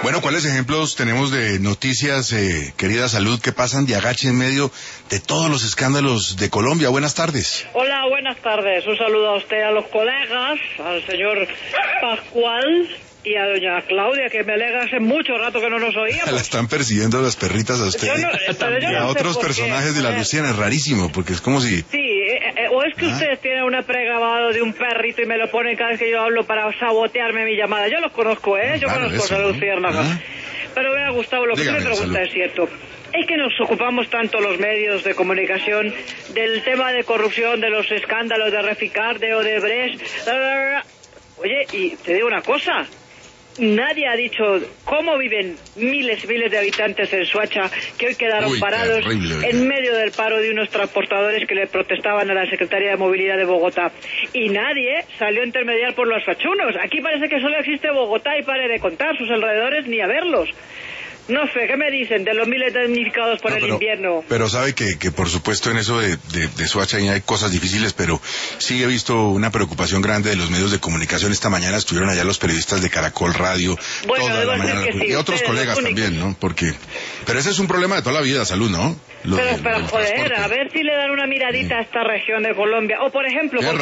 Bueno, ¿cuáles ejemplos tenemos de noticias, querida Salud, que pasan de agache en medio de todos los escándalos de Colombia? Buenas tardes. Hola, buenas tardes. Un saludo a usted, a los colegas, al señor Pascual y a doña Claudia, que me alegra hace mucho rato que no nos oíamos. La están persiguiendo las perritas a usted yo y a no sé otros por personajes qué. de la Luciana. Es rarísimo, porque es como si... Sí, o es que ustedes tienen una pregrabado de un perrito y me lo ponen cada vez que yo hablo para sabotearme mi llamada. Yo los conozco, yo Claro, conozco a eso, Luciérnaga. Pero vea, Gustavo, lo que Dígame, me pregunta Salud. es cierto. Es que nos ocupamos tanto los medios de comunicación del tema de corrupción, de los escándalos de Reficar, de Odebrecht. Oye, y te digo una cosa. Nadie ha dicho cómo viven miles y miles de habitantes en Soacha que hoy quedaron parados terrible, en medio del paro de unos transportadores que le protestaban a la Secretaría de Movilidad de Bogotá. Y nadie salió a intermediar por los fachunos. Aquí parece que solo existe Bogotá y pare de contar sus alrededores ni a verlos. No sé, ¿qué me dicen de los miles de damnificados por el invierno? Pero sabe que por supuesto en eso de Soacha hay cosas difíciles, pero sí he visto una preocupación grande de los medios de comunicación. Esta mañana estuvieron allá los periodistas de Caracol Radio, bueno, toda la mañana, que sí, y otros colegas también, ¿no? Pero ese es un problema de toda la vida, Salud, ¿no? Pero joder, a ver si le dan una miradita a esta región de Colombia. O por ejemplo,